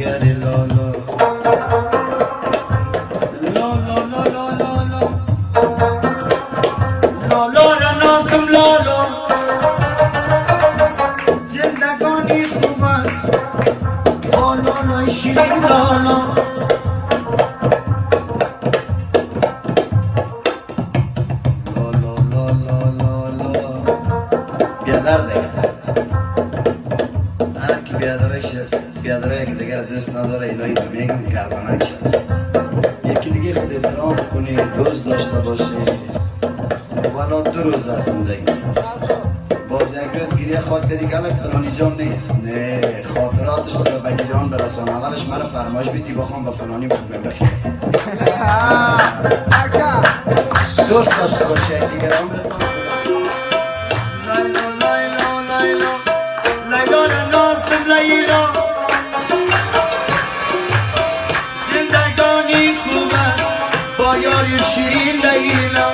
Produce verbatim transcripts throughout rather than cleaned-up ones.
جگر لالا لالا لالا لالا لالا را نازم لالا زندگانی خوب است با لالای شیرین لالا دوست نداره الهی رو میگم گردنک شد یکی دیگه خود احترام کنی دوست داشته باشی ولا دو روز از زندگی باز یک روز گریه خواهد کردی که الک فلانی جان نیست نه خاطراتش رو به بگیران برسان اولش من فرمایش بیدی بخوام به فلانی بخوام بخیر دوست داشته باشی یک دیگران برسان لیلا لیلا لیلا لیلا نازم لیلا یاری شیرین لیلا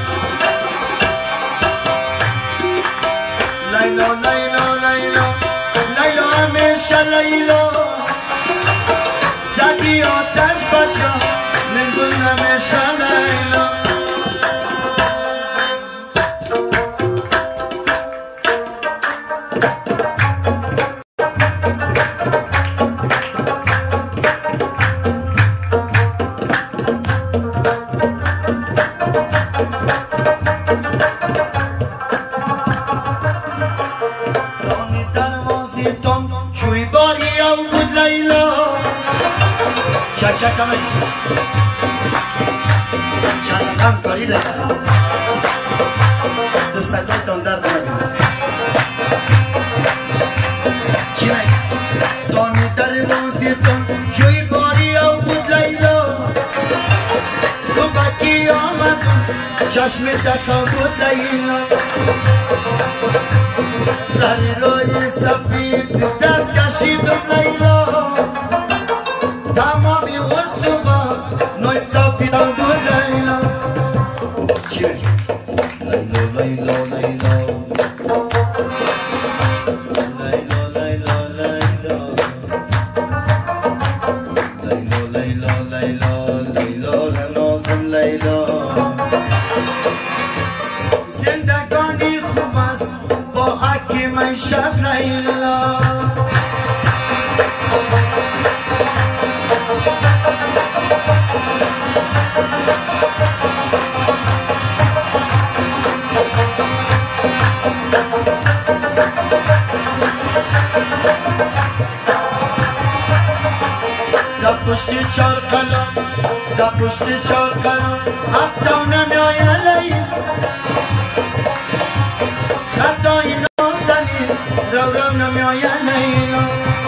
لیلا لیلا لیلا لیلا همیشه لیلا زدی آتش بچه من گل همیشه لیلا چک کامل چند هم کاری لگه دستای تان درد نبینه چی می دانی در روزی تان جوی باری او بود لیلا صبحکی آمدم چشم دخم بود لیلا سری روی سفید دست کشیدم لیلا تمامی وستوها نوی صافی دم دو لیلا چی لیلا لیلا لیلا لیلا لیلا لیلا لیلا لیلا لیلا لیلا نازم لیلا زندگانی خوب است با حکی میشد لیلا پشتی چار قلم دا پشتی چار قلم افتاو نمیای لیلا خطای نازنی رو رو نمیای لیلا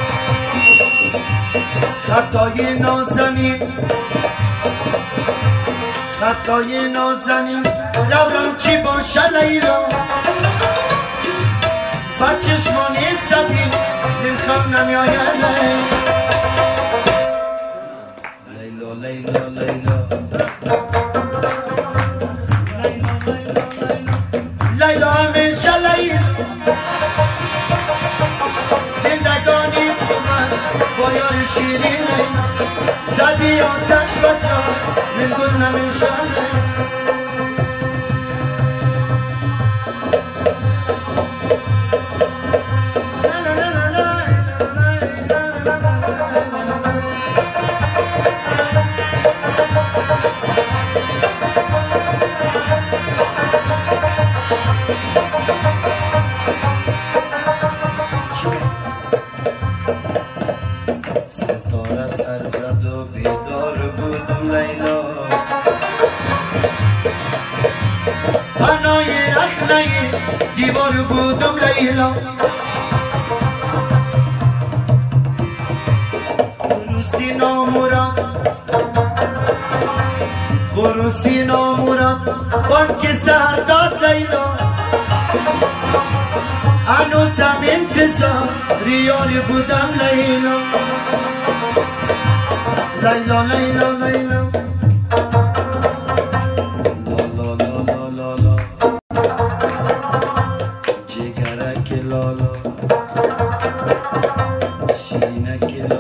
خطای نازنی خطای نازنی رو رو چی باشه لیلا با چشمانی سفید نمخم نمیای لیلا لیلا لیلا لیلا همیشه لیلا زندگانی خوب است با یار شیرین لیلا زدی آتش بچه من گل نمیشه ستاره سر زد و بیدار بودم لیلا پنای رخنه دیوار بودم لیلا خروسی نامورم خروسی نامورم بانک سر داد لیلا هنوزم انتظار ریاری بودم لیلا لیلا لیلا لیلا لالا لالا لالا جگرک لالا شینک لالا